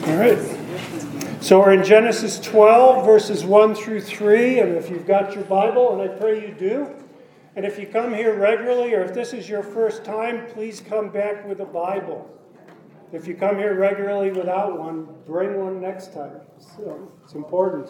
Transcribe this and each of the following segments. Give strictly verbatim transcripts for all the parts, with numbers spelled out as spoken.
All right. So we're in Genesis twelve, verses one through three, and if you've got your Bible, and I pray you do, and if you come here regularly, or if this is your first time, please come back with a Bible. If you come here regularly without one, bring one next time. So it's important.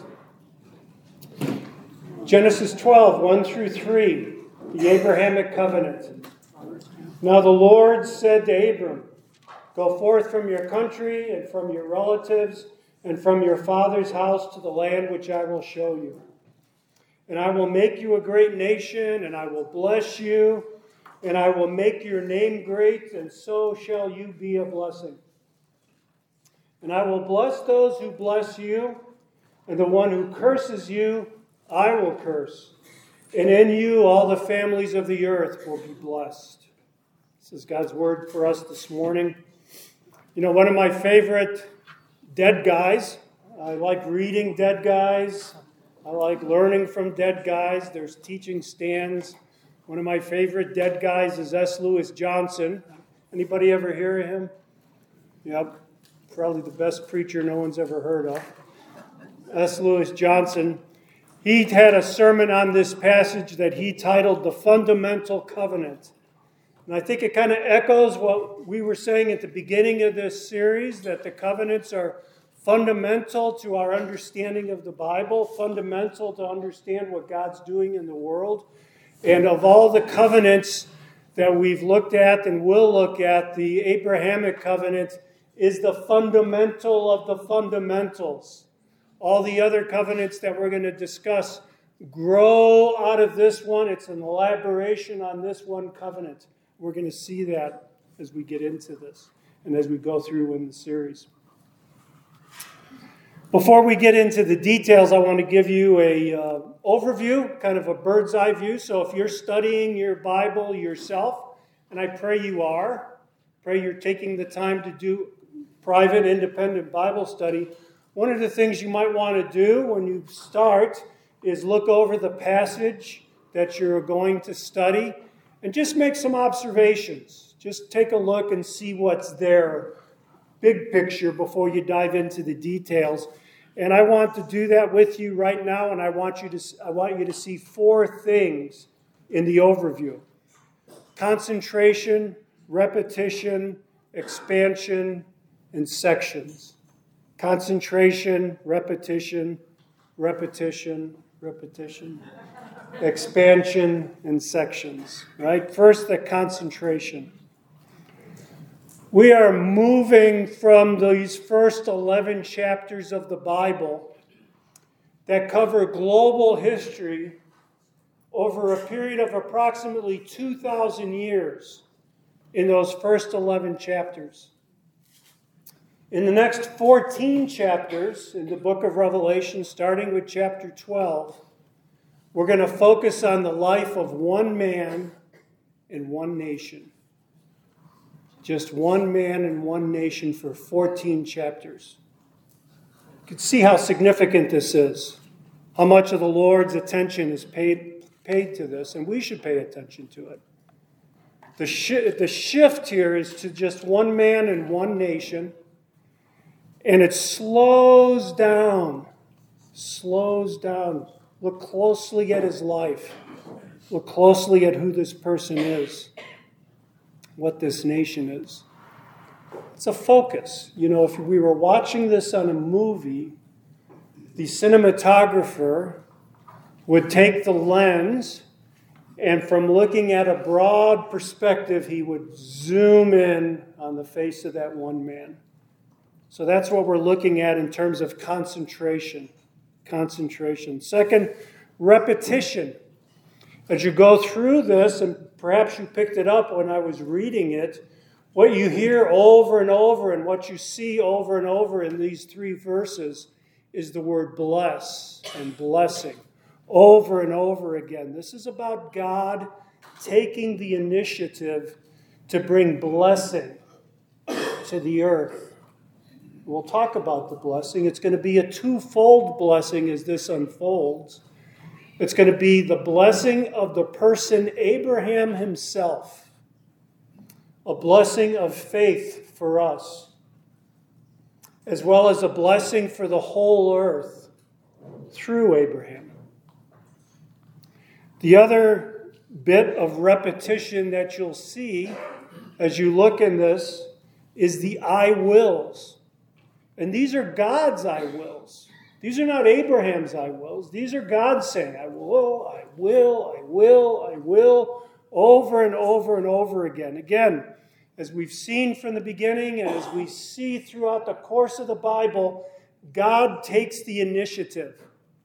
Genesis twelve, one through three, the Abrahamic covenant. Now the Lord said to Abram, "Go forth from your country and from your relatives and from your father's house to the land which I will show you. And I will make you a great nation, and I will bless you, and I will make your name great, and so shall you be a blessing. And I will bless those who bless you, and the one who curses you, I will curse. And in you all the families of the earth will be blessed." This is God's word for us this morning. You know, one of my favorite dead guys, I like reading dead guys. I like learning from dead guys. There's teaching stands. One of my favorite dead guys is S. Lewis Johnson. Anybody ever hear of him? Yep, probably the best preacher no one's ever heard of. S. Lewis Johnson. He had a sermon on this passage that he titled The Fundamental Covenant. And I think it kind of echoes what we were saying at the beginning of this series, that the covenants are fundamental to our understanding of the Bible, fundamental to understand what God's doing in the world. And of all the covenants that we've looked at and will look at, the Abrahamic covenant is the fundamental of the fundamentals. All the other covenants that we're going to discuss grow out of this one. It's an elaboration on this one covenant. We're going to see that as we get into this and as we go through in the series. Before we get into the details, I want to give you a uh, overview, kind of a bird's eye view. So if you're studying your Bible yourself, and I pray you are, pray you're taking the time to do private, independent Bible study, one of the things you might want to do when you start is look over the passage that you're going to study and just make some observations. Just take a look and see what's there, big picture, before you dive into the details. And I want to do that with you right now, and I want you to I want you to see four things in the overview: concentration, repetition, expansion, and sections. Concentration, repetition, repetition, repetition, expansion, and sections. Right? First, the concentration. We are moving from these first eleven chapters of the Bible that cover global history over a period of approximately two thousand years in those first eleven chapters. In the next fourteen chapters in the book of Revelation, starting with chapter twelve, we're going to focus on the life of one man and one nation. Just one man and one nation for fourteen chapters. You can see how significant this is, how much of the Lord's attention is paid, paid to this, and we should pay attention to it. The, sh- the shift here is to just one man and one nation, and it slows down, slows down. Look closely at his life. Look closely at who this person is, what this nation is. It's a focus. You know, if we were watching this on a movie, the cinematographer would take the lens, and from looking at a broad perspective, he would zoom in on the face of that one man. So that's what we're looking at in terms of concentration. Concentration. Second, repetition. As you go through this, and perhaps you picked it up when I was reading it, what you hear over and over and what you see over and over in these three verses is the word bless and blessing over and over again. This is about God taking the initiative to bring blessing to the earth. We'll talk about the blessing. It's going to be a twofold blessing as this unfolds. It's going to be the blessing of the person Abraham himself, a blessing of faith for us. as well as a blessing for the whole earth through Abraham. The other bit of repetition that you'll see as you look in this is the I wills. And these are God's I wills. These are not Abraham's I wills. These are God saying, I will, I will, I will, I will, over and over and over again. Again, as we've seen from the beginning and as we see throughout the course of the Bible, God takes the initiative.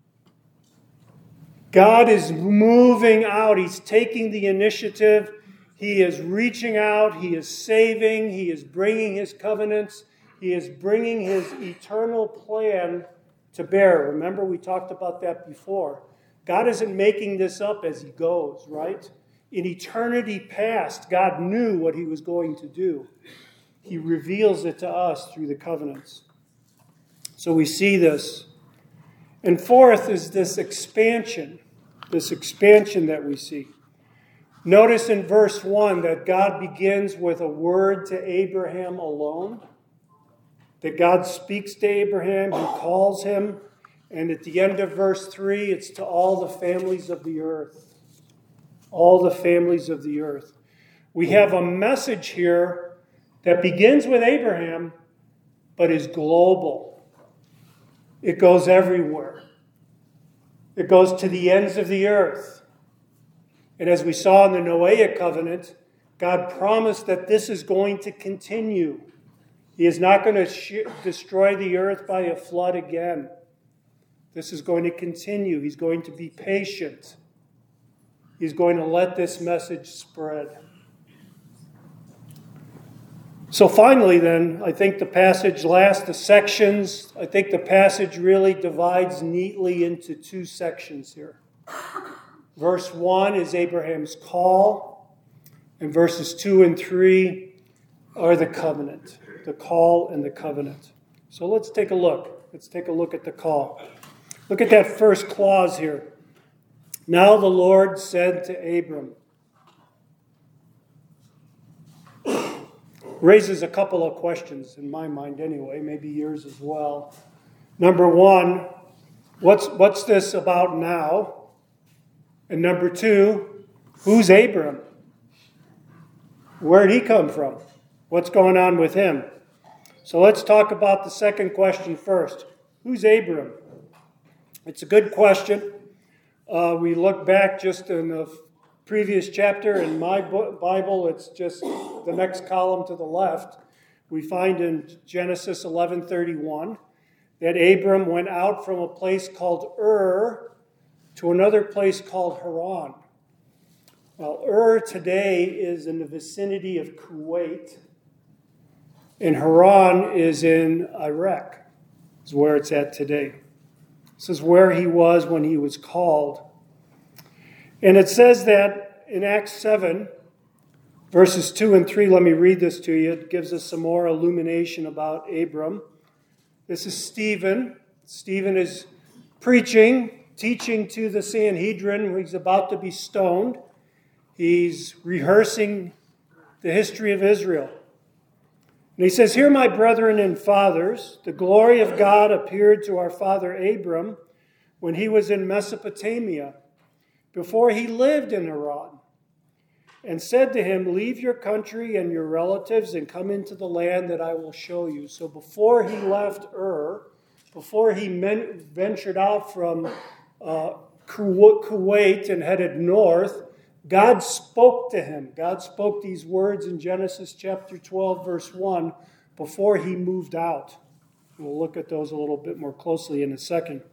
God is moving out. He's taking the initiative. He is reaching out. He is saving. He is bringing his covenants. He is bringing his eternal plan to bear. Remember, we talked about that before. God isn't making this up as he goes, right? In eternity past, God knew what he was going to do. He reveals it to us through the covenants. So we see this. And fourth is this expansion, this expansion that we see. Notice in verse one that God begins with a word to Abraham alone. That God speaks to Abraham, he calls him, and at the end of verse three, it's to all the families of the earth. All the families of the earth. We have a message here that begins with Abraham, but is global. It goes everywhere. It goes to the ends of the earth. And as we saw in the Noahic covenant, God promised that this is going to continue. He is not going to sh- destroy the earth by a flood again. This is going to continue. He's going to be patient. He's going to let this message spread. So finally then, I think the passage last, the sections, I think the passage really divides neatly into two sections here. Verse one is Abraham's call, and verses two and three are the covenant. The call and the covenant. So let's take a look. Let's take a look at the call. Look at that first clause here. Now the Lord said to Abram. Raises a couple of questions in my mind anyway, maybe yours as well. Number one, what's, what's this about now? And number two, who's Abram? Where'd he come from? What's going on with him? So let's talk about the second question first. Who's Abram? It's a good question. Uh, we look back just in the previous chapter in my Bible, it's just the next column to the left. We find in Genesis eleven thirty-one that Abram went out from a place called Ur to another place called Haran. Well, Ur today is in the vicinity of Kuwait, and Haran is in Iraq. Is where it's at today. This is where he was when he was called. And it says that in Acts seven, verses two and three, let me read this to you. It gives us some more illumination about Abram. This is Stephen. Stephen is preaching, teaching to the Sanhedrin. He's about to be stoned. He's rehearsing the history of Israel. And he says, "Hear, my brethren and fathers, the glory of God appeared to our father Abram when he was in Mesopotamia, before he lived in Haran, and said to him, leave your country and your relatives and come into the land that I will show you." So before he left Ur, before he men- ventured out from uh, Kuwait and headed north, God spoke to him. God spoke these words in Genesis chapter twelve, verse one, before he moved out. We'll look at those a little bit more closely in a second.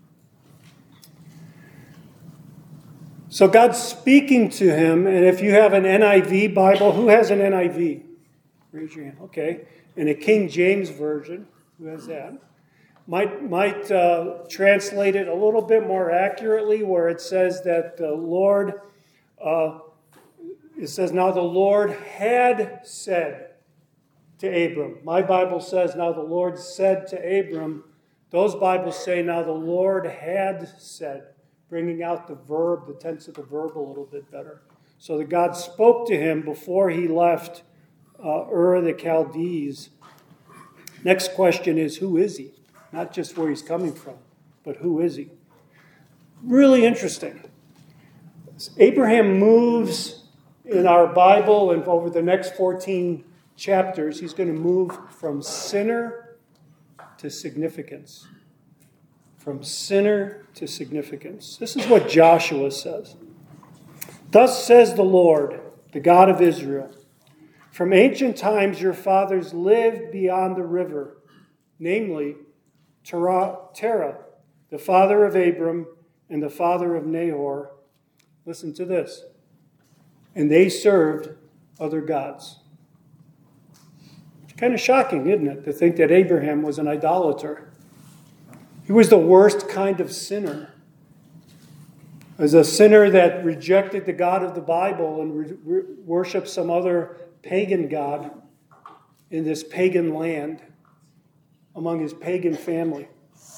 So God's speaking to him, and if you have an N I V Bible, who has an N I V? Raise your hand. Okay. And a King James Version, who has that? Might, might uh, translate it a little bit more accurately, where it says that the Lord... Uh, it says, now the Lord had said to Abram. My Bible says, now the Lord said to Abram. Those Bibles say, now the Lord had said, bringing out the verb, the tense of the verb a little bit better. So that God spoke to him before he left uh, Ur the Chaldees. Next question is, who is he? Not just where he's coming from, but who is he? Really interesting. Abraham moves in our Bible, and over the next fourteen chapters, he's going to move from sinner to significance. From sinner to significance. This is what Joshua says. Thus says the Lord, the God of Israel, from ancient times your fathers lived beyond the river, namely Terah, Terah, the father of Abram and the father of Nahor. Listen to this. And they served other gods. It's kind of shocking, isn't it, to think that Abraham was an idolater. He was the worst kind of sinner. As a sinner that rejected the God of the Bible and re- re- worshiped some other pagan god in this pagan land among his pagan family.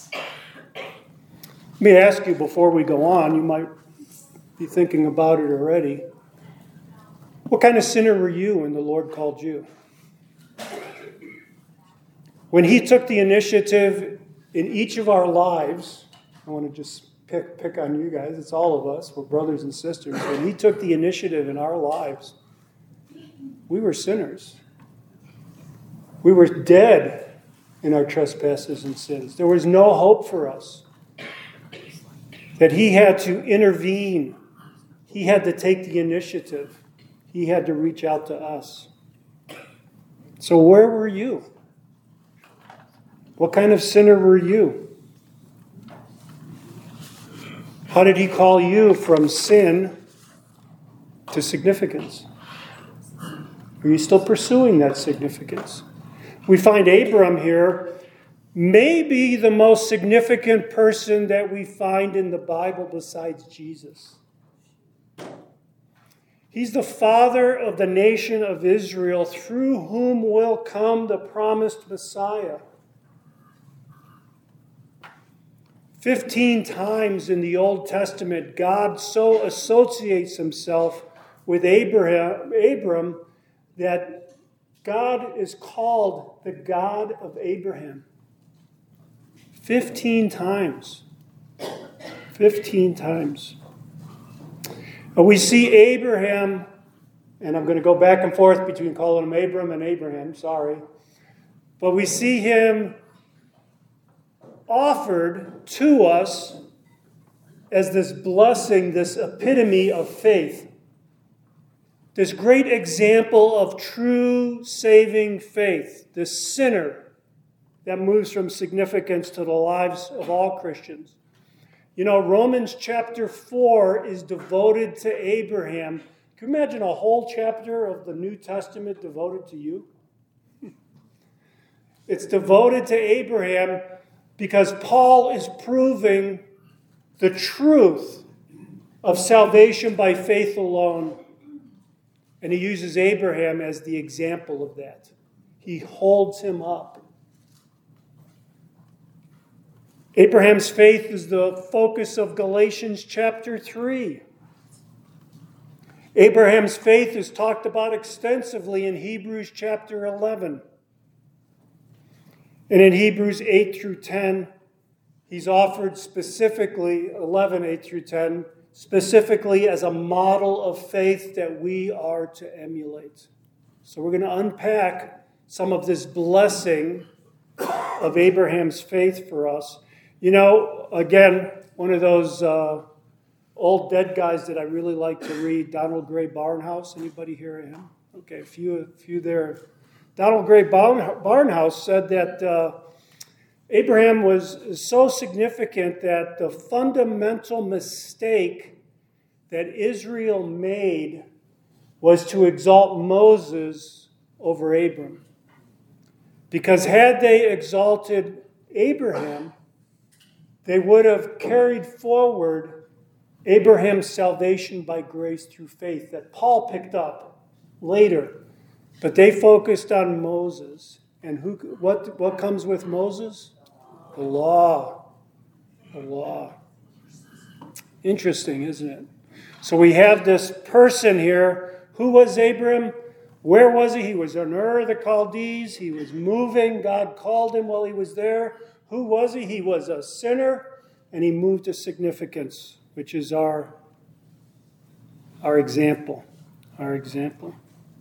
Let me ask you before we go on, you might be thinking about it already. What kind of sinner were you when the Lord called you? When he took the initiative in each of our lives, I want to just pick, pick on you guys, it's all of us, we're brothers and sisters. When he took the initiative in our lives, we were sinners. We were dead in our trespasses and sins. There was no hope for us. That he had to intervene. He had to take the initiative. He had to reach out to us. So where were you? What kind of sinner were you? How did he call you from sin to significance? Are you still pursuing that significance? We find Abram here, maybe the most significant person that we find in the Bible besides Jesus. He's the father of the nation of Israel, through whom will come the promised Messiah. Fifteen times in the Old Testament, God so associates himself with Abraham, Abram that God is called the God of Abraham. Fifteen times. Fifteen times. We see Abraham, and I'm going to go back and forth between calling him Abram and Abraham, sorry. But we see him offered to us as this blessing, this epitome of faith. This great example of true saving faith. This sinner that moves from significance to the lives of all Christians. You know, Romans chapter four is devoted to Abraham. Can you imagine a whole chapter of the New Testament devoted to you? It's devoted to Abraham because Paul is proving the truth of salvation by faith alone. And he uses Abraham as the example of that. He holds him up. Abraham's faith is the focus of Galatians chapter three. Abraham's faith is talked about extensively in Hebrews chapter eleven. And in Hebrews eight through ten, he's offered specifically, eleven, eight through ten, specifically as a model of faith that we are to emulate. So we're going to unpack some of this blessing of Abraham's faith for us. You know, again, one of those uh, old dead guys that I really like to read, Donald Gray Barnhouse. Anybody hear of him? Okay, a few, a few there. Donald Gray Barnhouse said that uh, Abraham was so significant that the fundamental mistake that Israel made was to exalt Moses over Abram. Because had they exalted Abraham, they would have carried forward Abraham's salvation by grace through faith that Paul picked up later. But they focused on Moses. And who? What, what comes with Moses? The law. The law. Interesting, isn't it? So we have this person here. Who was Abram? Where was he? He was in Ur of the Chaldees. He was moving. God called him while he was there. Who was he? He was a sinner, and he moved to significance, which is our, our example. Our example.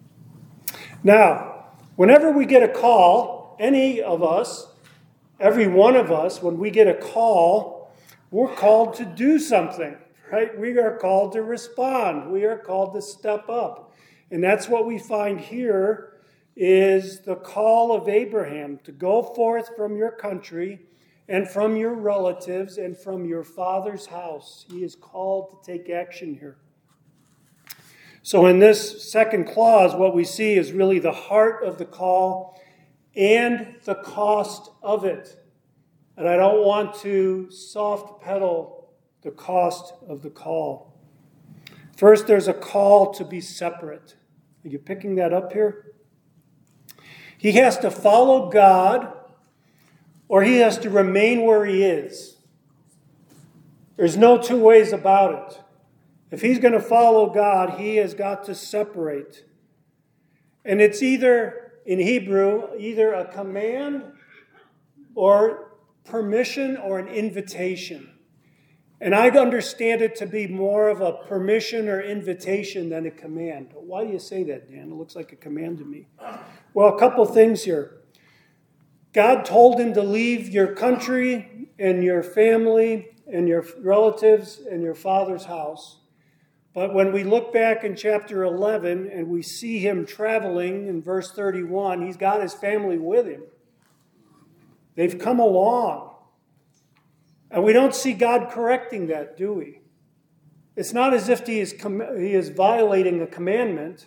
Now, whenever we get a call, any of us, every one of us, when we get a call, we're called to do something, right? We are called to respond. We are called to step up. And that's what we find here is the call of Abraham to go forth from your country and from your relatives and from your father's house. He is called to take action here. So in this second clause, what we see is really the heart of the call and the cost of it. And I don't want to soft pedal the cost of the call. First, there's a call to be separate. Are you picking that up here? He has to follow God, or he has to remain where he is. There's no two ways about it. If he's going to follow God, he has got to separate. And it's either, in Hebrew, either a command or permission or an invitation. And I understand it to be more of a permission or invitation than a command. Why do you say that, Dan? It looks like a command to me. Well, a couple things here. God told him to leave your country and your family and your relatives and your father's house. But when we look back in chapter eleven and we see him traveling in verse thirty-one, he's got his family with him. They've come along. And we don't see God correcting that, do we? It's not as if he is, com- he is violating a commandment.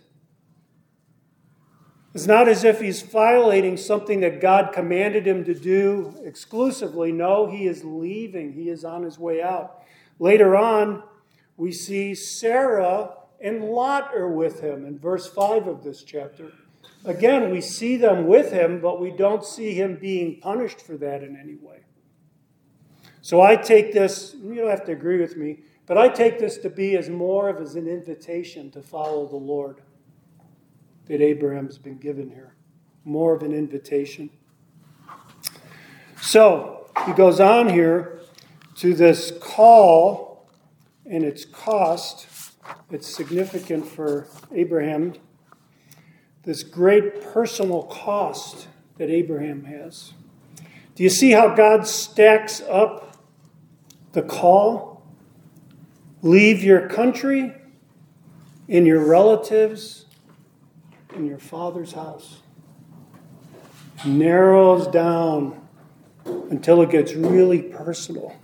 It's not as if he's violating something that God commanded him to do exclusively. No, he is leaving. He is on his way out. Later on, we see Sarah and Lot are with him in verse five of this chapter. Again, we see them with him, but we don't see him being punished for that in any way. So I take this, you don't have to agree with me, but I take this to be as more of as an invitation to follow the Lord that Abraham's been given here. More of an invitation. So he goes on here to this call and its cost. It's significant for Abraham. This great personal cost that Abraham has. Do you see how God stacks up the call? Leave your country and your relatives and your father's house. Narrows down until it gets really personal.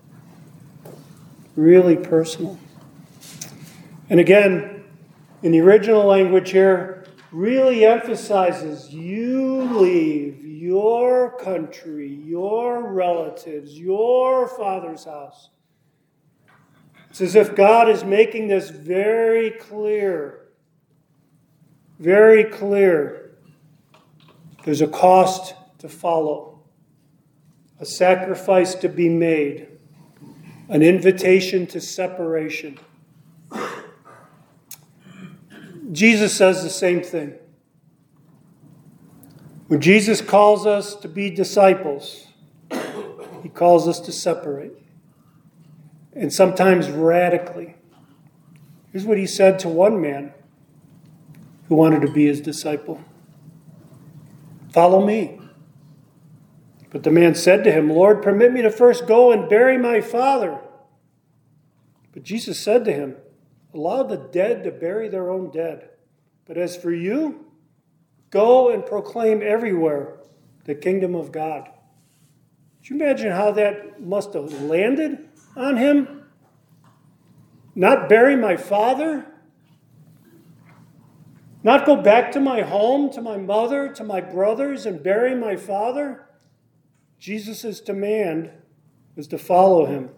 Really personal. And again, in the original language here, really emphasizes you leave your country, your relatives, your father's house. It's as if God is making this very clear. Very clear. There's a cost to follow. A sacrifice to be made. An invitation to separation. Jesus says the same thing. When Jesus calls us to be disciples, he calls us to separate. And sometimes radically. Here's what he said to one man who wanted to be his disciple. Follow me. But the man said to him, Lord, permit me to first go and bury my father. But Jesus said to him, allow the dead to bury their own dead. But as for you, go and proclaim everywhere the kingdom of God. Could you imagine how that must have landed on him? Not bury my father? Not go back to my home, to my mother, to my brothers, and bury my father? Jesus' demand was to follow him.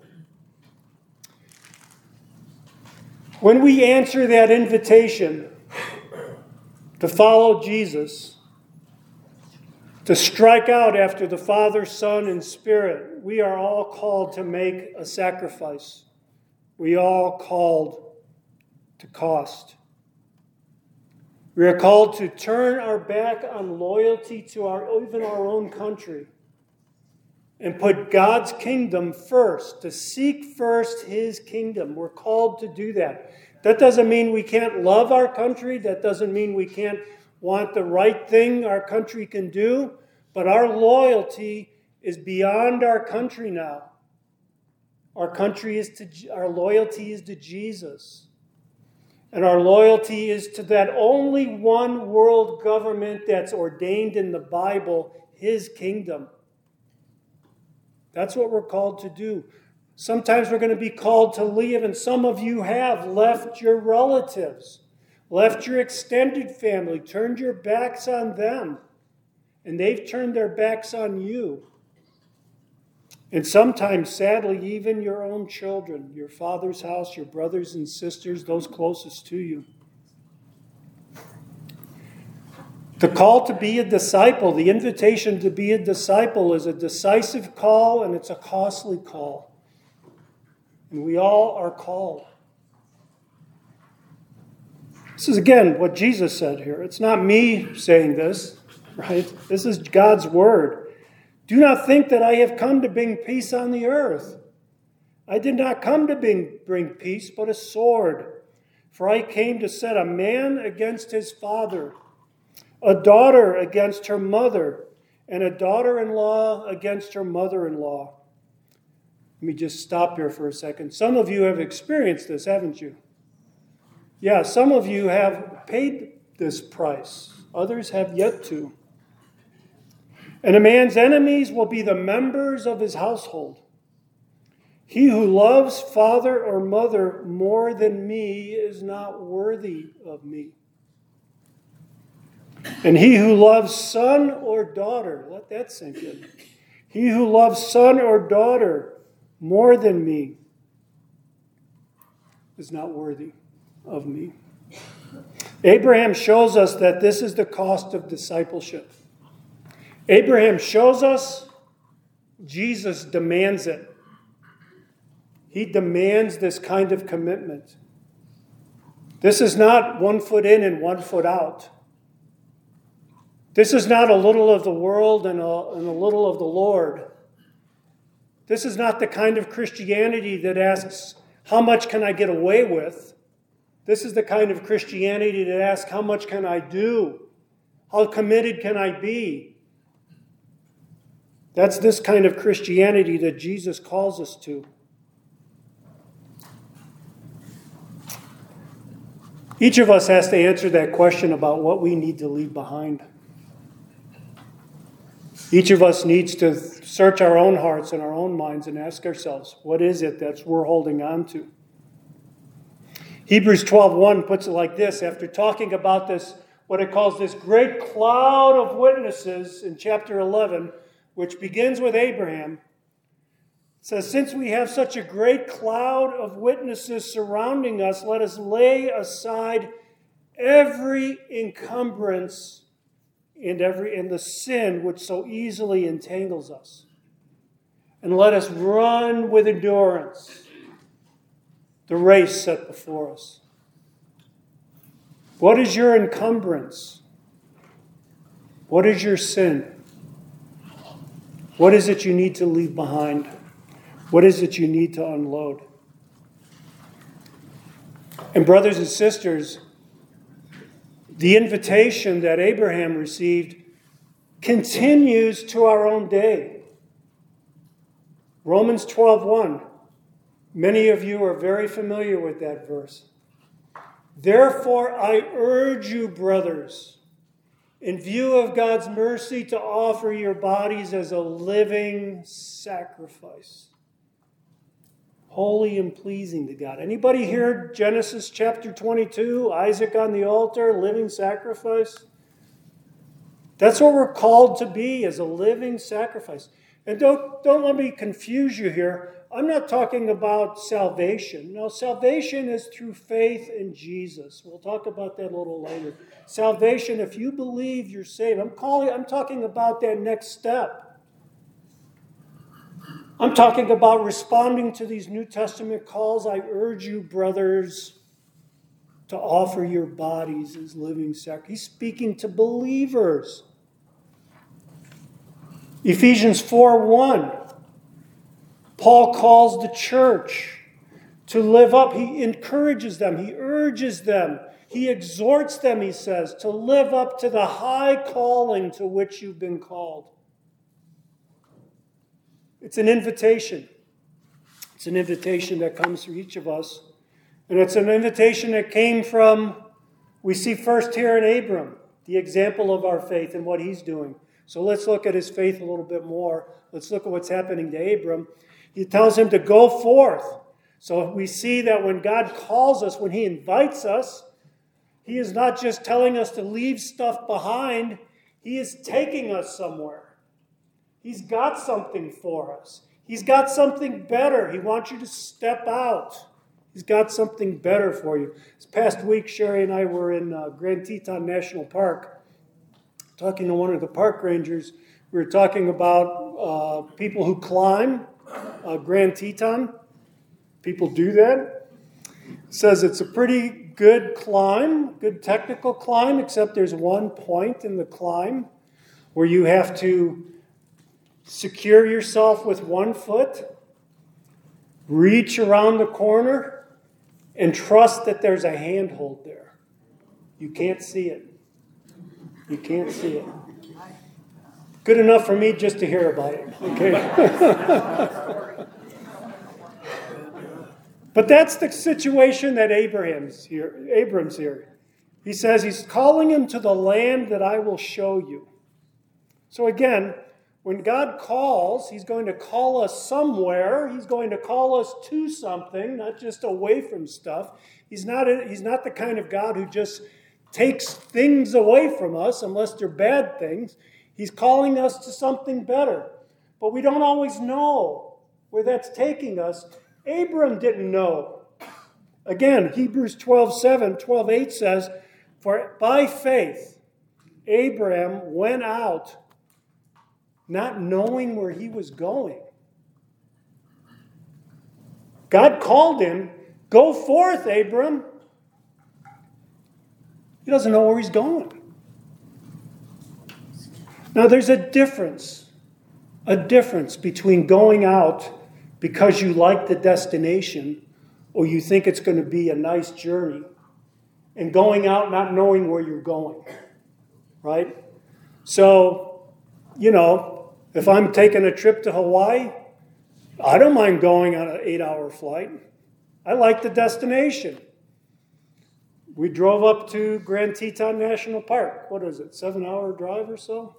When we answer that invitation to follow Jesus, to strike out after the Father, Son, and Spirit, we are all called to make a sacrifice. We are all called to cost. We are called to turn our back on loyalty to our even our own country and put God's kingdom first, to seek first His kingdom. We're called to do that. That doesn't mean we can't love our country. That doesn't mean we can't want the right thing our country can do. But our loyalty is beyond our country now. Our country is to, our loyalty is to Jesus. And our loyalty is to that only one world government that's ordained in the Bible, His kingdom. That's what we're called to do. Sometimes we're going to be called to leave, and some of you have left your relatives, left your extended family, turned your backs on them, and they've turned their backs on you. And sometimes, sadly, even your own children, your father's house, your brothers and sisters, those closest to you. The call to be a disciple, the invitation to be a disciple is a decisive call, and it's a costly call. And we all are called. This is, again, what Jesus said here. It's not me saying this, right? This is God's word. Do not think that I have come to bring peace on the earth. I did not come to bring, bring peace, but a sword. For I came to set a man against his father, a daughter against her mother, and a daughter-in-law against her mother-in-law. Let me just stop here for a second. Some of you have experienced this, haven't you? Yeah, some of you have paid this price. Others have yet to. And a man's enemies will be the members of his household. He who loves father or mother more than me is not worthy of me. And he who loves son or daughter, let that sink in. He who loves son or daughter more than me is not worthy of me. Abraham shows us that this is the cost of discipleship. Abraham shows us, Jesus demands it. He demands this kind of commitment. This is not one foot in and one foot out. This is not a little of the world and a, and a little of the Lord. This is not the kind of Christianity that asks, how much can I get away with? This is the kind of Christianity that asks, how much can I do? How committed can I be? That's this kind of Christianity that Jesus calls us to. Each of us has to answer that question about what we need to leave behind. Each of us needs to search our own hearts and our own minds and ask ourselves, what is it that we're holding on to? Hebrews twelve one puts it like this, after talking about this, what it calls this great cloud of witnesses in chapter eleven, which begins with Abraham. It says, since we have such a great cloud of witnesses surrounding us, let us lay aside every encumbrance and every and the sin which so easily entangles us. And let us run with endurance the race set before us. What is your encumbrance? What is your sin? What is it you need to leave behind? What is it you need to unload? And brothers and sisters, the invitation that Abraham received continues to our own day. Romans twelve one. Many of you are very familiar with that verse. Therefore, I urge you, brothers, in view of God's mercy, to offer your bodies as a living sacrifice, holy and pleasing to God. Anybody hear Genesis chapter twenty-two, Isaac on the altar, living sacrifice? That's what we're called to be, as a living sacrifice. And don't, don't let me confuse you here. I'm not talking about salvation. No, salvation is through faith in Jesus. We'll talk about that a little later. Salvation, if you believe you're saved. I'm calling, I'm talking about that next step. I'm talking about responding to these New Testament calls. I urge you, brothers, to offer your bodies as living sacrifice. He's speaking to believers. Ephesians four one. Paul calls the church to live up. He encourages them. He urges them. He exhorts them, he says, to live up to the high calling to which you've been called. It's an invitation. It's an invitation that comes to each of us. And it's an invitation that came from, we see first here in Abram, the example of our faith and what he's doing. So let's look at his faith a little bit more. Let's look at what's happening to Abram. He tells him to go forth. So we see that when God calls us, when he invites us, he is not just telling us to leave stuff behind. He is taking us somewhere. He's got something for us. He's got something better. He wants you to step out. He's got something better for you. This past week, Sherry and I were in uh, Grand Teton National Park, talking to one of the park rangers. We were talking about uh, people who climb uh, Grand Teton. People do that. It says it's a pretty good climb, good technical climb, except there's one point in the climb where you have to secure yourself with one foot, reach around the corner, and trust that there's a handhold there. You can't see it. You can't see it. Good enough for me just to hear about it. Okay. But that's the situation that Abraham's here. Abram's here. He says he's calling him to the land that I will show you. So again, when God calls, he's going to call us somewhere. He's going to call us to something, not just away from stuff. He's not, a, he's not the kind of God who just takes things away from us unless they're bad things. He's calling us to something better. But we don't always know where that's taking us. Abram didn't know. Again, Hebrews twelve seven, twelve eight says, for by faith, Abram went out not knowing where he was going. God called him, go forth, Abram. He doesn't know where he's going. Now, there's a difference, a difference between going out because you like the destination or you think it's going to be a nice journey and going out not knowing where you're going, right? So, you know, if I'm taking a trip to Hawaii, I don't mind going on an eight-hour flight. I like the destination. We drove up to Grand Teton National Park. What is it, seven-hour drive or so?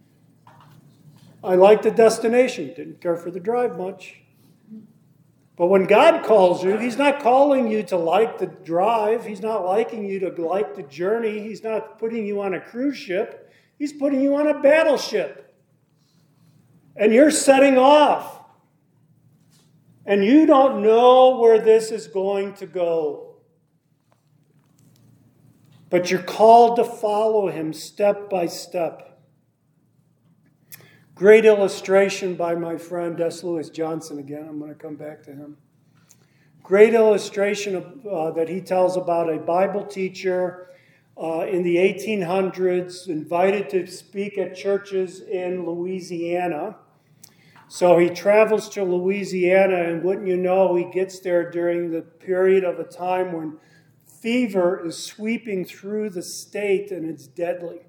I like the destination. Didn't care for the drive much. But when God calls you, he's not calling you to like the drive. He's not liking you to like the journey. He's not putting you on a cruise ship. He's putting you on a battleship. And you're setting off. And you don't know where this is going to go. But you're called to follow him step by step. Great illustration by my friend S. Lewis Johnson again. I'm going to come back to him. Great illustration of, uh, that he tells about a Bible teacher uh, in the eighteen hundreds invited to speak at churches in Louisiana. So he travels to Louisiana, and wouldn't you know, he gets there during the period of a time when fever is sweeping through the state and it's deadly.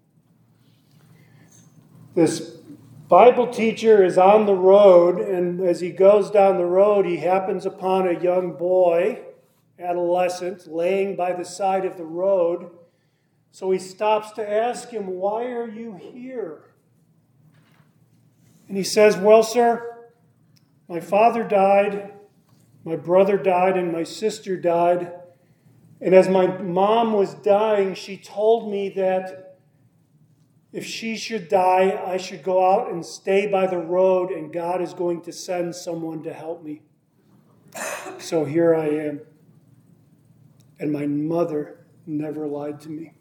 This Bible teacher is on the road, and as he goes down the road, he happens upon a young boy, adolescent, laying by the side of the road. So he stops to ask him, "Why are you here?" And he says, "Well, sir, my father died, my brother died, and my sister died. And as my mom was dying, she told me that if she should die, I should go out and stay by the road, and God is going to send someone to help me. So here I am. And my mother never lied to me."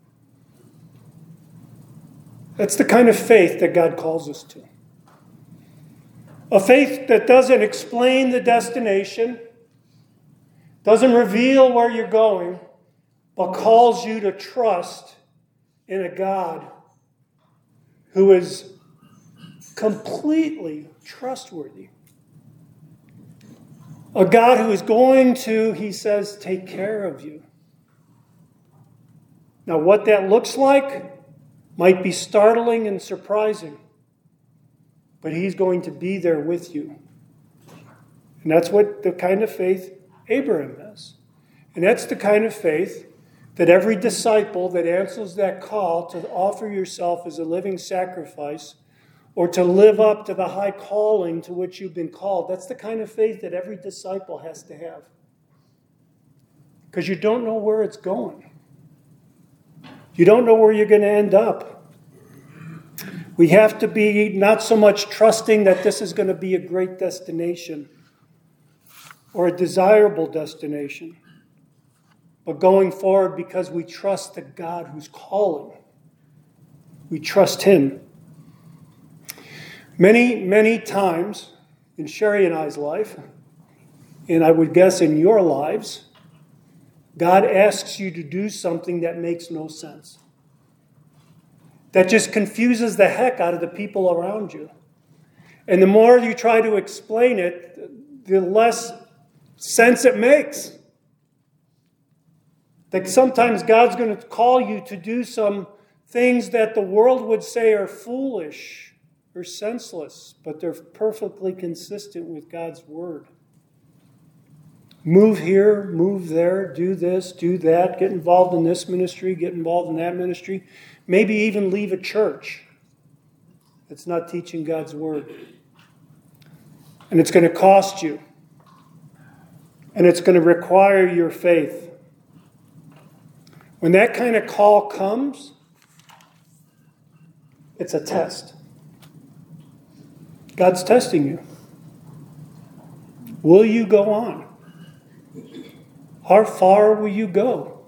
That's the kind of faith that God calls us to. A faith that doesn't explain the destination, doesn't reveal where you're going, but calls you to trust in a God who is completely trustworthy. A God who is going to, he says, take care of you. Now, what that looks like might be startling and surprising, but he's going to be there with you. And that's what the kind of faith Abraham has. And that's the kind of faith that every disciple that answers that call to offer yourself as a living sacrifice or to live up to the high calling to which you've been called, that's the kind of faith that every disciple has to have. Because you don't know where it's going. You don't know where you're going to end up. We have to be not so much trusting that this is going to be a great destination or a desirable destination, but going forward because we trust the God who's calling. We trust him. Many, many times in Sherry and I's life, and I would guess in your lives, God asks you to do something that makes no sense. That just confuses the heck out of the people around you. And the more you try to explain it, the less sense it makes. That sometimes God's going to call you to do some things that the world would say are foolish or senseless, but they're perfectly consistent with God's word. Move here, move there, do this, do that, get involved in this ministry, get involved in that ministry. Maybe even leave a church that's not teaching God's word. And it's going to cost you. And it's going to require your faith. When that kind of call comes, it's a test. God's testing you. Will you go on? How far will you go?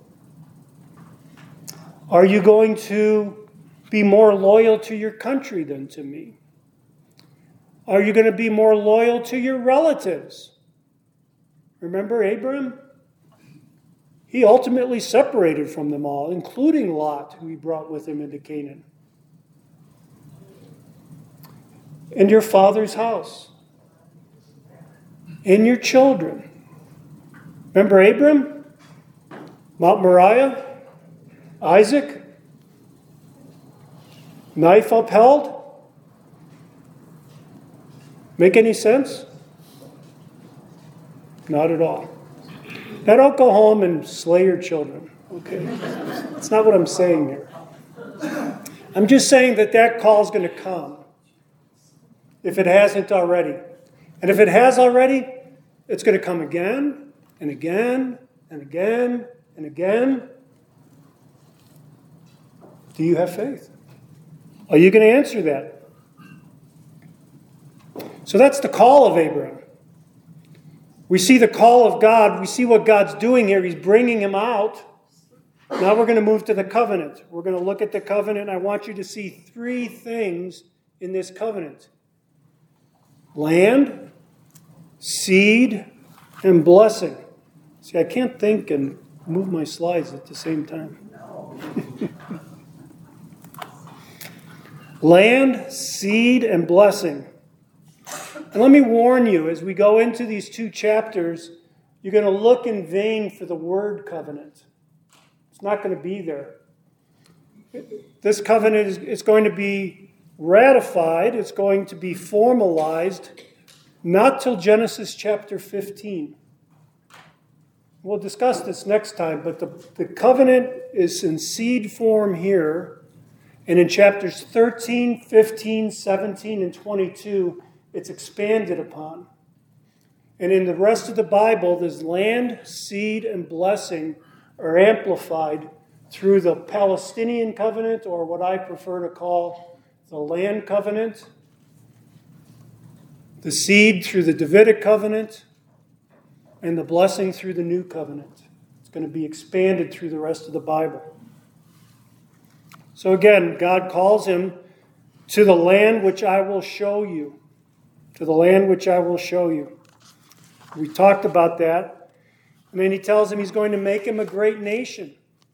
Are you going to be more loyal to your country than to me? Are you going to be more loyal to your relatives? Remember Abraham? He ultimately separated from them all, including Lot, who he brought with him into Canaan. And your father's house. And your children. Remember Abram? Mount Moriah? Isaac? Knife upheld? Make any sense? Not at all. Now don't go home and slay your children, okay? That's not what I'm saying here. I'm just saying that that call is going to come, if it hasn't already. And if it has already, it's going to come again and again and again and again. Do you have faith? Are you going to answer that? So that's the call of Abraham. We see the call of God. We see what God's doing here. He's bringing him out. Now we're going to move to the covenant. We're going to look at the covenant. I want you to see three things in this covenant. Land, seed, and blessing. See, I can't think and move my slides at the same time. Land, seed, and blessing. And let me warn you, as we go into these two chapters, you're going to look in vain for the word covenant. It's not going to be there. This covenant is, is going to be ratified. It's going to be formalized not till Genesis chapter fifteen. We'll discuss this next time, but the, the covenant is in seed form here. And in chapters thirteen, fifteen, seventeen, and twenty-two, it's expanded upon. And in the rest of the Bible, this land, seed, and blessing are amplified through the Palestinian covenant, or what I prefer to call the land covenant, the seed through the Davidic covenant, and the blessing through the new covenant. It's going to be expanded through the rest of the Bible. So again, God calls him to the land which I will show you. To the land which I will show you. We talked about that. And then he tells him he's going to make him a great nation.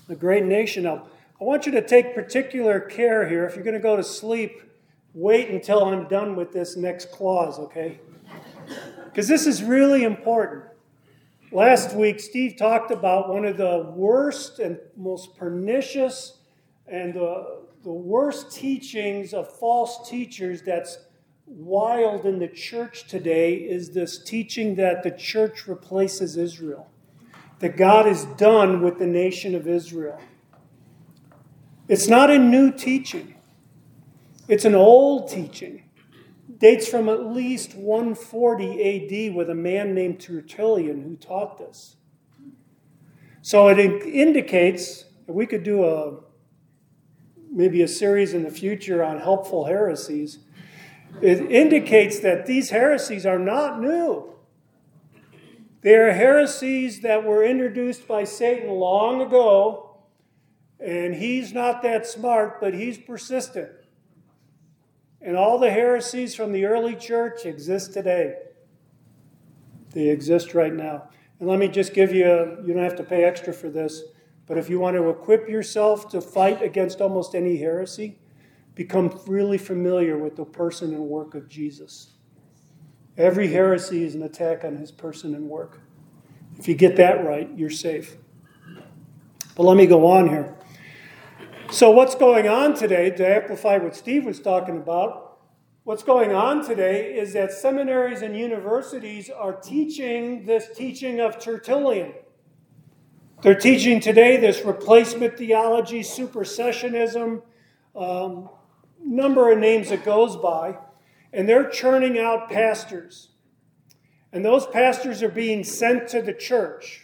A great nation. Now, I want you to take particular care here. If you're going to go to sleep, wait until I'm done with this next clause, okay? Because this is really important. Last week, Steve talked about one of the worst and most pernicious and uh, the worst teachings of false teachers that's wild in the church today is this teaching that the church replaces Israel, that God is done with the nation of Israel. It's not a new teaching. It's an old teaching. Dates from at least one forty A D with a man named Tertullian who taught this. So it indicates, we could do a maybe a series in the future on helpful heresies. It indicates that these heresies are not new. They are heresies that were introduced by Satan long ago, and he's not that smart, but he's persistent. And all the heresies from the early church exist today. They exist right now. And let me just give you, a, you don't have to pay extra for this, but if you want to equip yourself to fight against almost any heresy, become really familiar with the person and work of Jesus. Every heresy is an attack on his person and work. If you get that right, you're safe. But let me go on here. So what's going on today, to amplify what Steve was talking about, what's going on today is that seminaries and universities are teaching this teaching of Tertullian. They're teaching today this replacement theology, supersessionism, um, number of names it goes by, and they're churning out pastors. And those pastors are being sent to the church.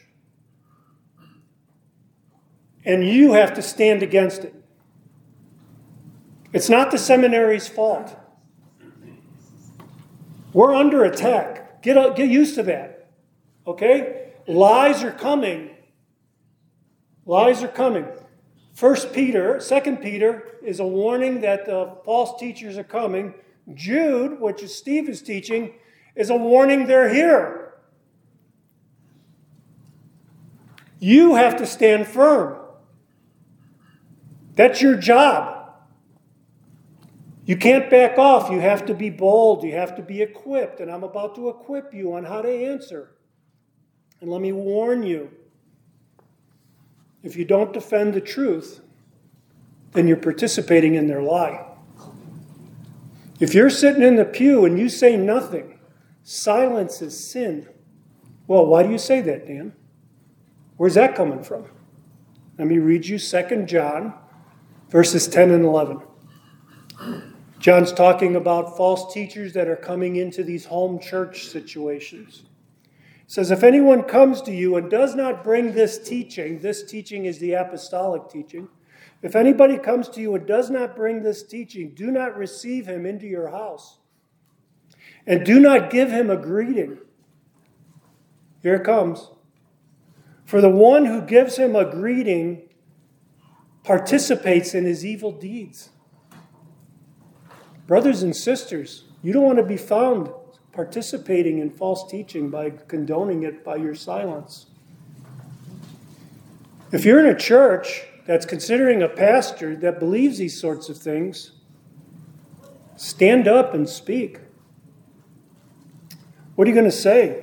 And you have to stand against it. It's not the seminary's fault. We're under attack. Get, get used to that. Okay? Lies are coming. Lies are coming. First Peter, Second Peter is a warning that the false teachers are coming. Jude, which is Steve is teaching, is a warning they're here. You have to stand firm. That's your job. You can't back off. You have to be bold. You have to be equipped. And I'm about to equip you on how to answer. And let me warn you. If you don't defend the truth, then you're participating in their lie. If you're sitting in the pew and you say nothing, silence is sin. Well, why do you say that, Dan? Where's that coming from? Let me read you Second John, verses ten and eleven. John's talking about false teachers that are coming into these home church situations. It says, if anyone comes to you and does not bring this teaching, this teaching is the apostolic teaching. If anybody comes to you and does not bring this teaching, do not receive him into your house. And do not give him a greeting. Here it comes. For the one who gives him a greeting participates in his evil deeds. Brothers and sisters, you don't want to be found participating in false teaching by condoning it by your silence. If you're in a church that's considering a pastor that believes these sorts of things, stand up and speak. What are you going to say?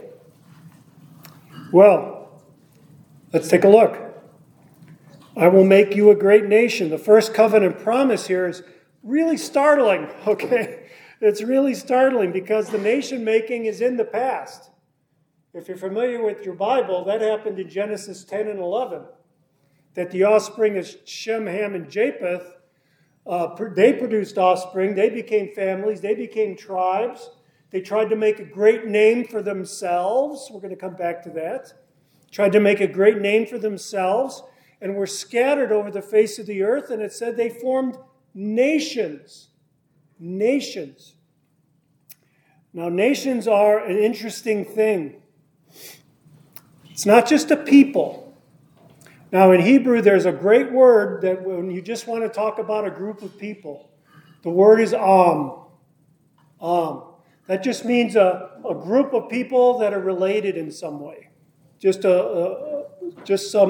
Well, let's take a look. I will make you a great nation. The first covenant promise here is really startling, okay? It's really startling because the nation making is in the past. If you're familiar with your Bible, that happened in Genesis ten and eleven. That the offspring of Shem, Ham, and Japheth, uh, they produced offspring, they became families, they became tribes. They tried to make a great name for themselves. We're going to come back to that. Tried to make a great name for themselves and were scattered over the face of the earth. And it said they formed nations. Nations. Now, nations are an interesting thing. It's not just a people. Now, in Hebrew, there's a great word that when you just want to talk about a group of people, the word is am. Am. That just means a, a group of people that are related in some way. Just a, a just some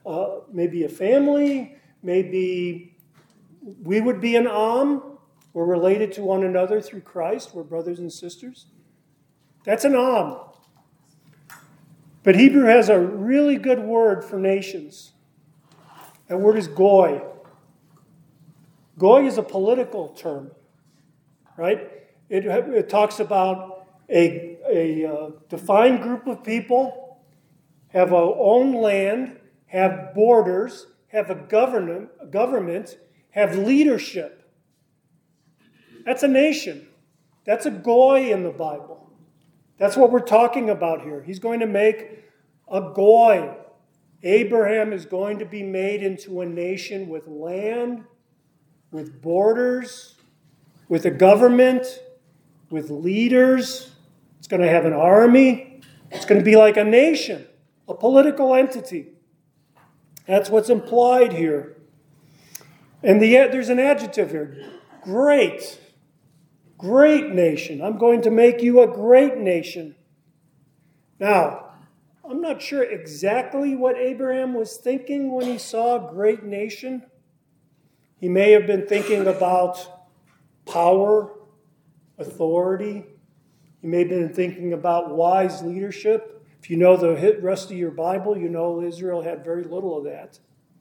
uh, maybe a family, maybe we would be an Am. We're related to one another through Christ. We're brothers and sisters. That's an Am. But Hebrew has a really good word for nations. That word is goy. Goy is a political term, right? It, it talks about a, a uh, defined group of people, have our own land, have borders, have a government, a government, have leadership. That's a nation. That's a goy in the Bible. That's what we're talking about here. He's going to make a goy. Abraham is going to be made into a nation with land, with borders, with a government, with leaders. It's going to have an army. It's going to be like a nation, a political entity. That's what's implied here. And the, there's an adjective here. Great. Great nation. I'm going to make you a great nation. Now, I'm not sure exactly what Abraham was thinking when he saw a great nation. He may have been thinking about power, authority. He may have been thinking about wise leadership. If you know the rest of your Bible, you know Israel had very little of that.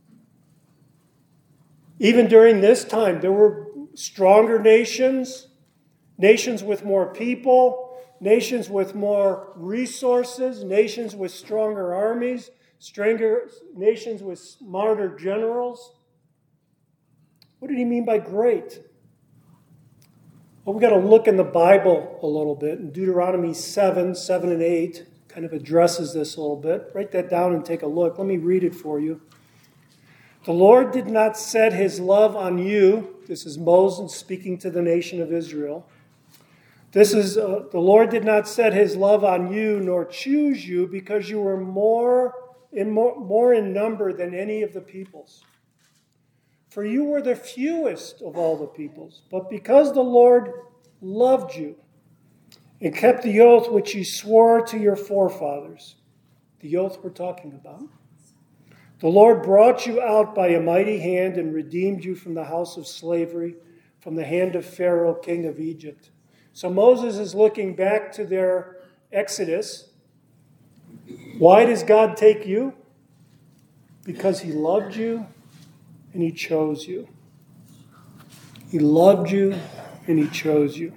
Even during this time, there were stronger nations, nations with more people, nations with more resources, nations with stronger armies, stronger nations with smarter generals. What did he mean by great? Well, we've got to look in the Bible a little bit. In Deuteronomy seven, seven and eight kind of addresses this a little bit. Write that down and take a look. Let me read it for you. The Lord did not set his love on you. This is Moses speaking to the nation of Israel. This is, uh, the Lord did not set his love on you, nor choose you, because you were more in, more, more in number than any of the peoples. For you were the fewest of all the peoples. But because the Lord loved you and kept the oath which he swore to your forefathers, the oath we're talking about, the Lord brought you out by a mighty hand and redeemed you from the house of slavery, from the hand of Pharaoh, king of Egypt. So Moses is looking back to their exodus. Why does God take you? Because he loved you and he chose you. He loved you and he chose you.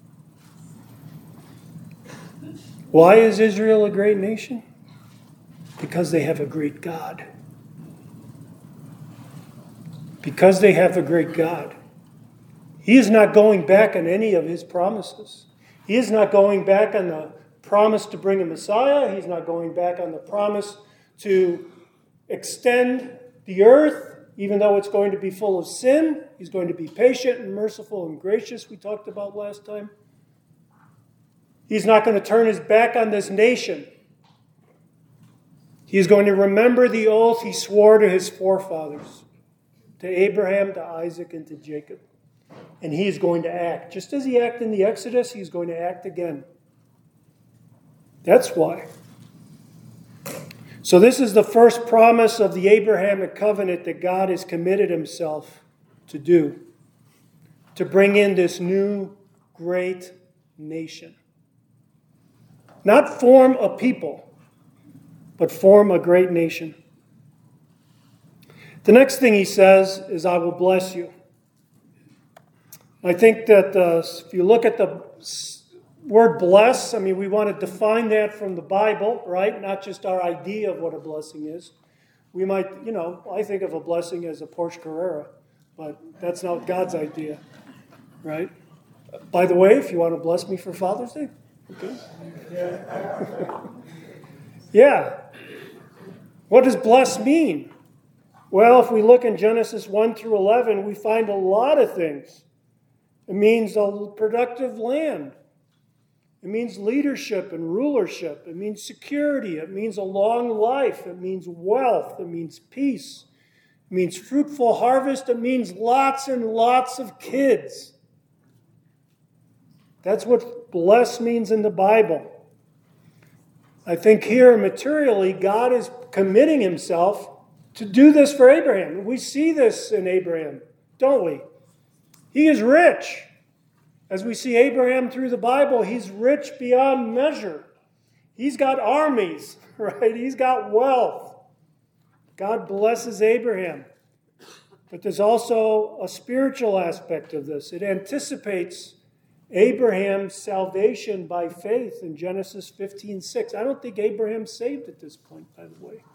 Why is Israel a great nation? Because they have a great God. Because they have a great God. He is not going back on any of his promises. He is not going back on the promise to bring a Messiah. He's not going back on the promise to extend the earth, even though it's going to be full of sin. He's going to be patient and merciful and gracious, we talked about last time. He's not going to turn his back on this nation. He is going to remember the oath he swore to his forefathers, to Abraham, to Isaac, and to Jacob. And he is going to act. Just as he acted in the Exodus, he's going to act again. That's why. So this is the first promise of the Abrahamic covenant that God has committed himself to do. To bring in this new great nation. Not form a people, but form a great nation. The next thing he says is, I will bless you. I think that uh, if you look at the word bless, I mean, we want to define that from the Bible, right? Not just our idea of what a blessing is. We might, you know, I think of a blessing as a Porsche Carrera, but that's not God's idea, right? By the way, if you want to bless me for Father's Day, okay. Yeah. What does bless mean? Well, if we look in Genesis one through eleven, we find a lot of things. It means a productive land. It means leadership and rulership. It means security. It means a long life. It means wealth. It means peace. It means fruitful harvest. It means lots and lots of kids. That's what bless means in the Bible. I think here materially God is committing himself to do this for Abraham. We see this in Abraham, don't we? He is rich. As we see Abraham through the Bible, he's rich beyond measure. He's got armies, right? He's got wealth. God blesses Abraham. But there's also a spiritual aspect of this. It anticipates Abraham's salvation by faith in Genesis fifteen six. I don't think Abraham's saved at this point, by the way.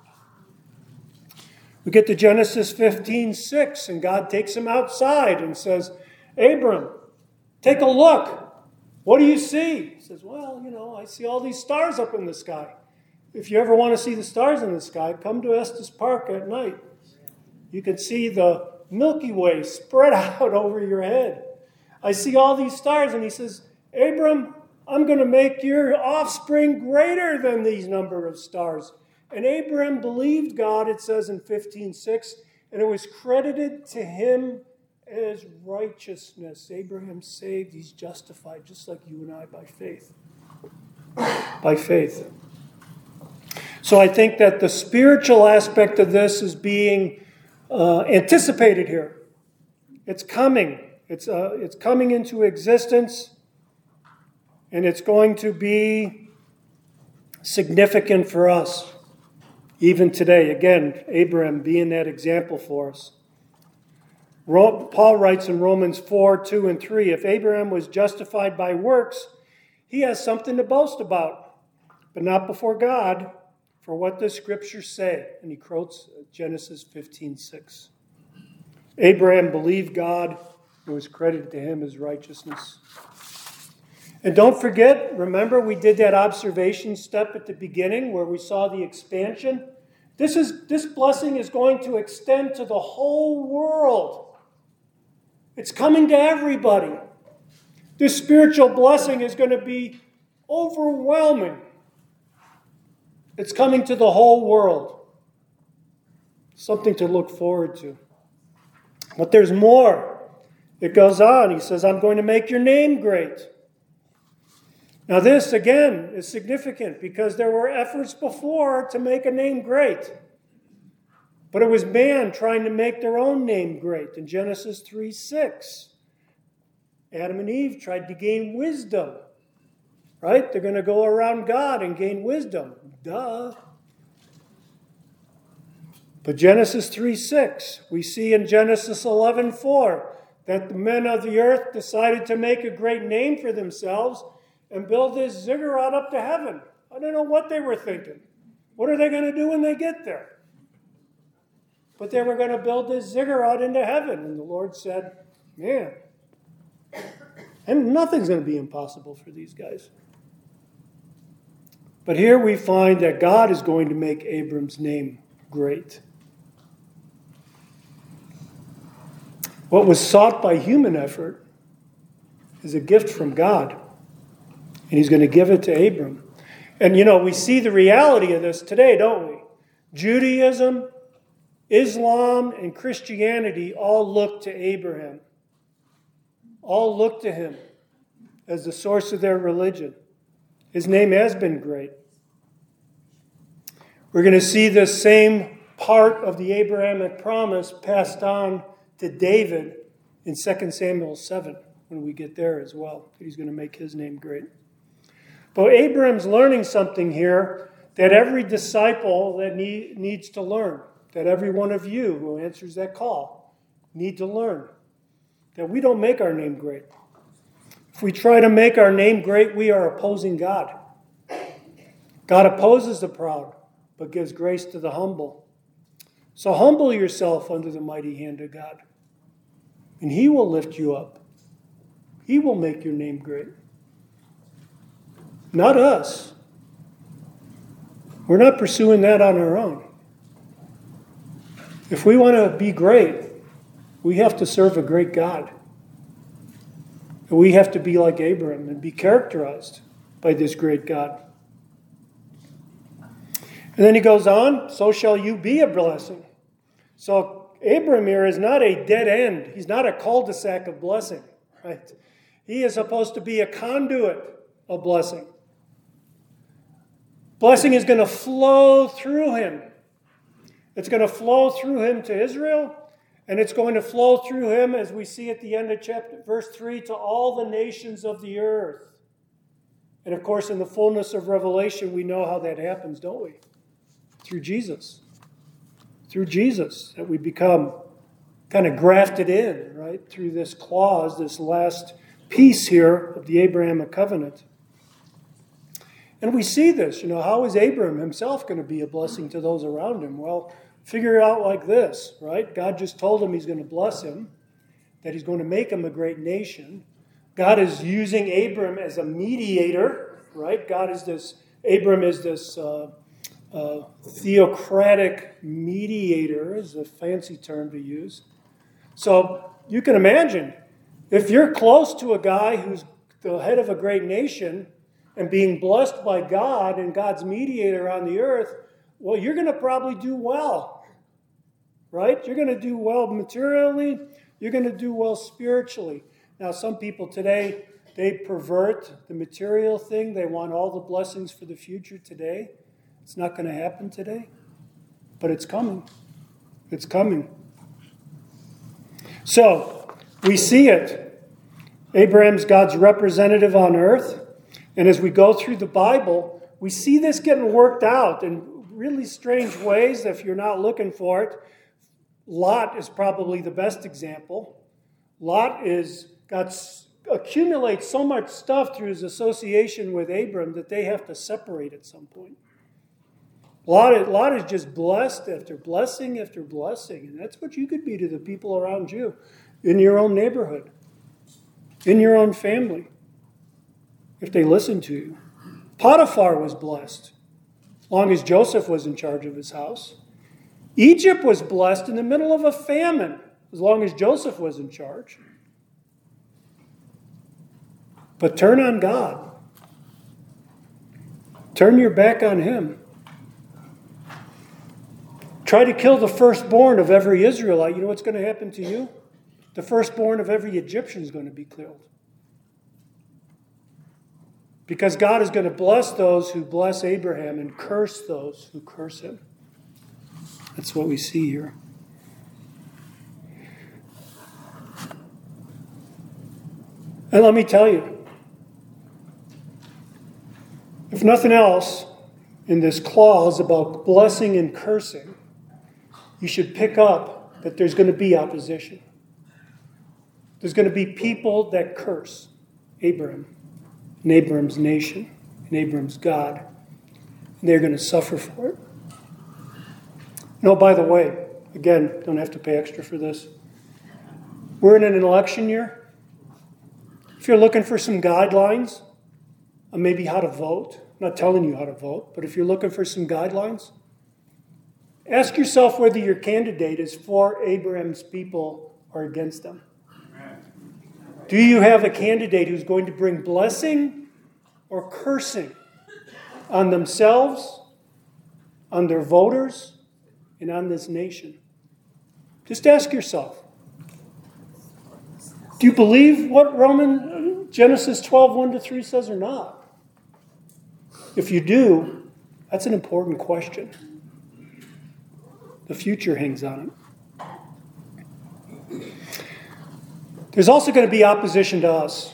We get to Genesis fifteen six, and God takes him outside and says, Abram, take a look. What do you see? He says, well, you know, I see all these stars up in the sky. If you ever want to see the stars in the sky, come to Estes Park at night. You can see the Milky Way spread out over your head. I see all these stars. And he says, Abram, I'm going to make your offspring greater than these number of stars. And Abram believed God, it says in fifteen six, and it was credited to him as righteousness. Abraham's saved, he's justified, just like you and I, by faith. By faith. So I think that the spiritual aspect of this is being uh, anticipated here. It's coming. It's, uh, it's coming into existence, and it's going to be significant for us, even today. Again, Abraham being that example for us. Paul writes in Romans four, two, and three, if Abraham was justified by works, he has something to boast about, but not before God, for what does Scripture say? And he quotes Genesis fifteen six. Abraham believed God, it was credited to him as righteousness. And don't forget, remember we did that observation step at the beginning where we saw the expansion? This is this blessing is going to extend to the whole world. It's coming to everybody. This spiritual blessing is going to be overwhelming. It's coming to the whole world. Something to look forward to. But there's more. It goes on. He says, I'm going to make your name great. Now this, again, is significant because there were efforts before to make a name great. But it was man trying to make their own name great. In Genesis three six, Adam and Eve tried to gain wisdom. Right? They're going to go around God and gain wisdom. Duh. But Genesis three six, we see in Genesis eleven four that the men of the earth decided to make a great name for themselves and build this ziggurat up to heaven. I don't know what they were thinking. What are they going to do when they get there? But they were going to build this ziggurat into heaven. And the Lord said, man, and nothing's going to be impossible for these guys. But here we find that God is going to make Abram's name great. What was sought by human effort is a gift from God. And he's going to give it to Abram. And, you know, we see the reality of this today, don't we? Judaism, Islam, and Christianity all look to Abraham. All look to him as the source of their religion. His name has been great. We're going to see this same part of the Abrahamic promise passed on to David in Second Samuel seven when we get there as well. He's going to make his name great. But Abraham's learning something here that every disciple that need, needs to learn, that every one of you who answers that call need to learn, that we don't make our name great. If we try to make our name great, we are opposing God. God opposes the proud, but gives grace to the humble. So humble yourself under the mighty hand of God, and he will lift you up. He will make your name great. Not us. We're not pursuing that on our own. If we want to be great, we have to serve a great God. And we have to be like Abraham and be characterized by this great God. And then he goes on, so shall you be a blessing. So Abraham here is not a dead end. He's not a cul-de-sac of blessing, right? He is supposed to be a conduit of blessing. Blessing is going to flow through him. It's going to flow through him to Israel, and it's going to flow through him, as we see at the end of chapter verse three, to all the nations of the earth. And of course, in the fullness of Revelation, we know how that happens, don't we? Through Jesus. Through Jesus, that we become kind of grafted in, right? Through this clause, this last piece here of the Abrahamic covenant. And we see this, you know, how is Abram himself going to be a blessing to those around him? Well, figure it out like this, right? God just told him he's going to bless him, that he's going to make him a great nation. God is using Abram as a mediator, right? God is this, Abram is this uh, uh, theocratic mediator, is a fancy term to use. So you can imagine, if you're close to a guy who's the head of a great nation and being blessed by God and God's mediator on the earth, well, you're going to probably do well, right? You're going to do well materially. You're going to do well spiritually. Now, some people today, they pervert the material thing. They want all the blessings for the future today. It's not going to happen today, but it's coming. It's coming. So, we see it. Abraham's God's representative on earth. And as we go through the Bible, we see this getting worked out in really strange ways if you're not looking for it. Lot is probably the best example. Lot is got accumulates so much stuff through his association with Abram that they have to separate at some point. Lot, Lot is just blessed after blessing after blessing. And that's what you could be to the people around you, in your own neighborhood, in your own family, if they listen to you. Potiphar was blessed, as long as Joseph was in charge of his house. Egypt was blessed in the middle of a famine, as long as Joseph was in charge. But turn on God. Turn your back on him. Try to kill the firstborn of every Israelite. You know what's going to happen to you? The firstborn of every Egyptian is going to be killed. Because God is going to bless those who bless Abraham and curse those who curse him. That's what we see here. And let me tell you, if nothing else, in this clause about blessing and cursing, you should pick up that there's going to be opposition. There's going to be people that curse Abraham and Abraham's nation and Abraham's God. And they're going to suffer for it. No, by the way, again, don't have to pay extra for this. We're in an election year. If you're looking for some guidelines on maybe how to vote, I'm not telling you how to vote, but if you're looking for some guidelines, ask yourself whether your candidate is for Abraham's people or against them. Do you have a candidate who's going to bring blessing or cursing on themselves, on their voters, and on this nation? Just ask yourself. Do you believe what Roman Genesis twelve, one to three says or not? If you do, that's an important question. The future hangs on it. There's also going to be opposition to us.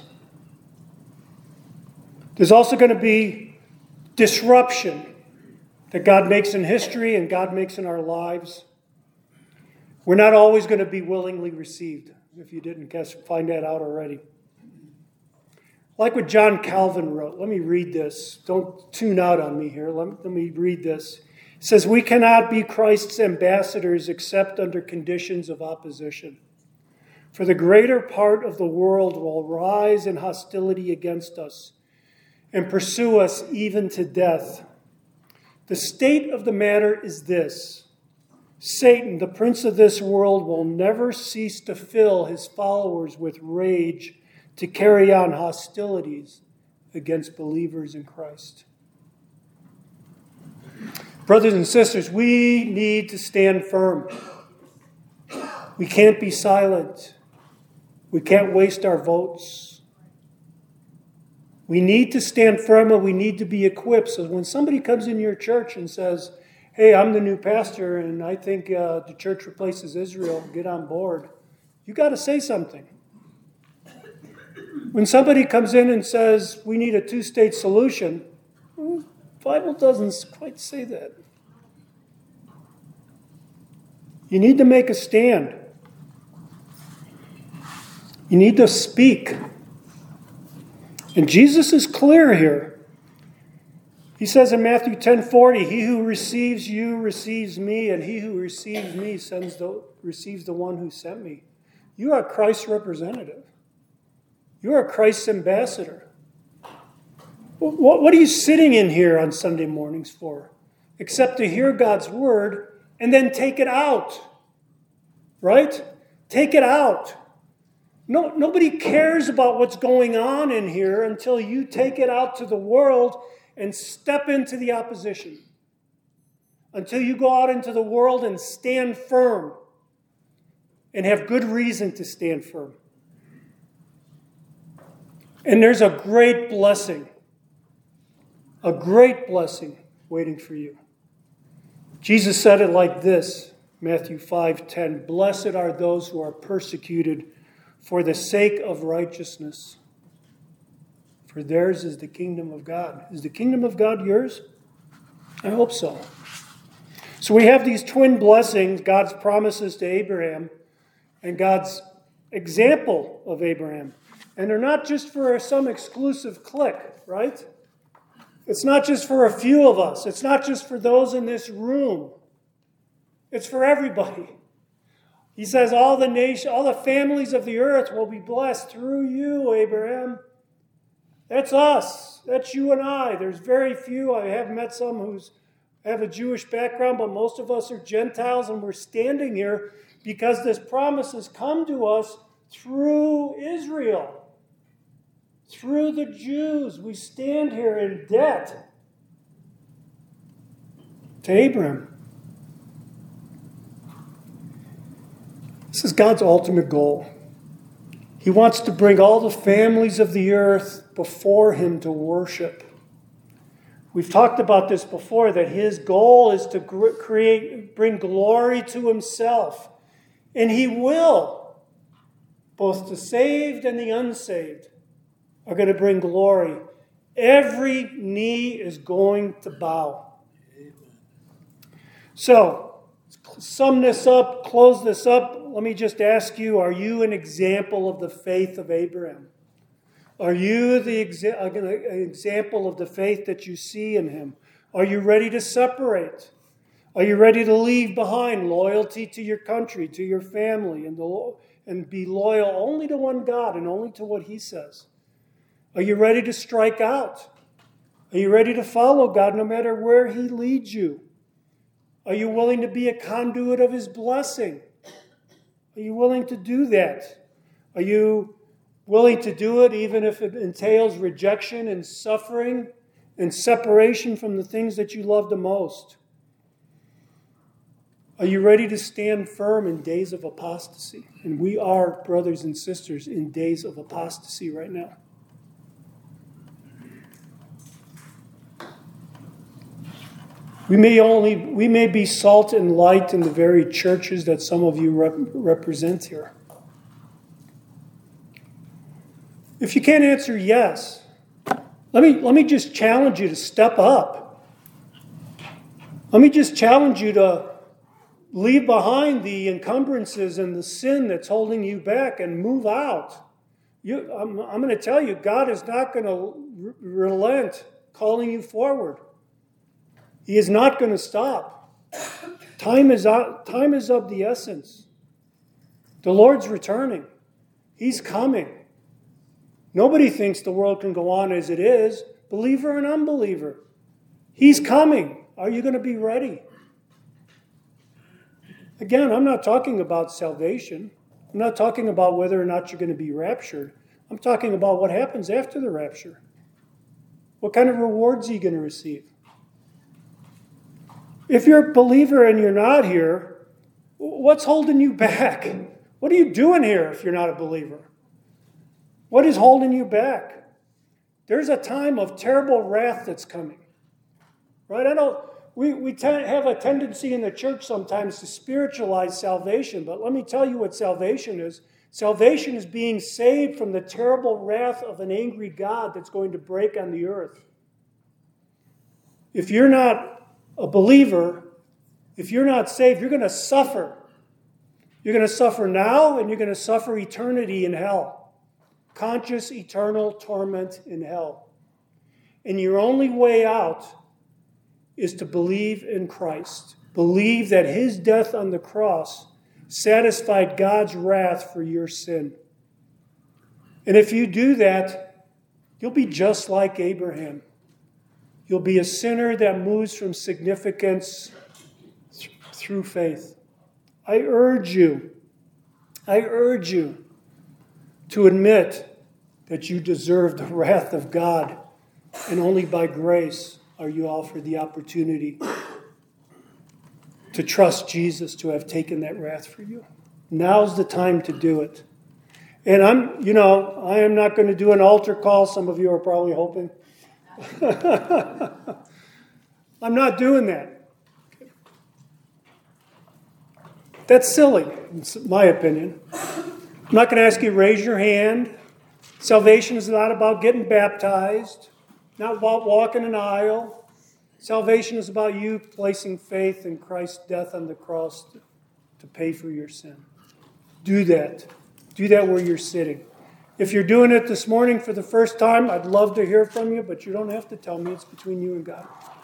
There's also going to be disruption that God makes in history and God makes in our lives. We're not always going to be willingly received, if you didn't guess, find that out already. Like what John Calvin wrote. Let me read this. Don't tune out on me here. Let me, let me read this. It says, "We cannot be Christ's ambassadors except under conditions of opposition. For the greater part of the world will rise in hostility against us and pursue us even to death. The state of the matter is this. Satan, the prince of this world, will never cease to fill his followers with rage to carry on hostilities against believers in Christ." Brothers and sisters, we need to stand firm. We can't be silent. We can't waste our votes. We need to stand firm and we need to be equipped. So when somebody comes in your church and says, hey, I'm the new pastor and I think uh, the church replaces Israel, get on board, you got to say something. When somebody comes in and says, we need a two-state solution, well, the Bible doesn't quite say that. You need to make a stand. You need to speak. And Jesus is clear here. He says in Matthew ten forty, he who receives you receives me, and he who receives me sends the, receives the one who sent me. You are Christ's representative. You are Christ's ambassador. What, what are you sitting in here on Sunday mornings for? Except to hear God's word and then take it out. Right? Take it out. No, nobody cares about what's going on in here until you take it out to the world and step into the opposition. Until you go out into the world and stand firm and have good reason to stand firm. And there's a great blessing, a great blessing waiting for you. Jesus said it like this, Matthew five ten, blessed are those who are persecuted for the sake of righteousness, for theirs is the kingdom of God. Is the kingdom of God yours? I hope so. So we have these twin blessings, God's promises to Abraham and God's example of Abraham. And they're not just for some exclusive clique, right? It's not just for a few of us. It's not just for those in this room. It's for everybody. He says all the nation, all the families of the earth will be blessed through you, Abraham. That's us. That's you and I. There's very few. I have met some who have a Jewish background, but most of us are Gentiles, and we're standing here because this promise has come to us through Israel. Through the Jews, we stand here in debt to Abraham. This is God's ultimate goal. He wants to bring all the families of the earth before him to worship. We've talked about this before, that his goal is to create, bring glory to himself. And he will. Both the saved and the unsaved are going to bring glory. Every knee is going to bow. So, sum this up, close this up. Let me just ask you, are you an example of the faith of Abraham? Are you the exa- an example of the faith that you see in him? Are you ready to separate? Are you ready to leave behind loyalty to your country, to your family, and, the, and be loyal only to one God and only to what he says? Are you ready to strike out? Are you ready to follow God no matter where he leads you? Are you willing to be a conduit of his blessing? Are you willing to do that? Are you willing to do it even if it entails rejection and suffering and separation from the things that you love the most? Are you ready to stand firm in days of apostasy? And we are, brothers and sisters, in days of apostasy right now. We may only we may be salt and light in the very churches that some of you rep- represent here. If you can't answer yes, let me let me just challenge you to step up. Let me just challenge you to leave behind the encumbrances and the sin that's holding you back and move out. You, I'm, I'm going to tell you, God is not going to re- relent calling you forward. He is not going to stop. Time is out, time is of the essence. The Lord's returning. He's coming. Nobody thinks the world can go on as it is, believer and unbeliever. He's coming. Are you going to be ready? Again, I'm not talking about salvation. I'm not talking about whether or not you're going to be raptured. I'm talking about what happens after the rapture. What kind of rewards are you going to receive? If you're a believer and you're not here, what's holding you back? What are you doing here if you're not a believer? What is holding you back? There's a time of terrible wrath that's coming. Right? I don't we, we te- have a tendency in the church sometimes to spiritualize salvation, but let me tell you what salvation is. Salvation is being saved from the terrible wrath of an angry God that's going to break on the earth. If you're not a believer, if you're not saved, you're going to suffer. You're going to suffer now, and you're going to suffer eternity in hell. Conscious, eternal torment in hell. And your only way out is to believe in Christ. Believe that his death on the cross satisfied God's wrath for your sin. And if you do that, you'll be just like Abraham. You'll be a sinner that moves from significance th- through faith. I urge you, I urge you to admit that you deserve the wrath of God, and only by grace are you offered the opportunity to trust Jesus to have taken that wrath for you. Now's the time to do it. And I'm, you know, I am not going to do an altar call. Some of you are probably hoping. I'm not doing that. That's silly, in my opinion. I'm not going to ask you to raise your hand. Salvation is not about getting baptized, not about walking an aisle. Salvation is about you placing faith in Christ's death on the cross to, to pay for your sin. Do that. Do that where you're sitting. If you're doing it this morning for the first time, I'd love to hear from you, but you don't have to tell me. It's between you and God.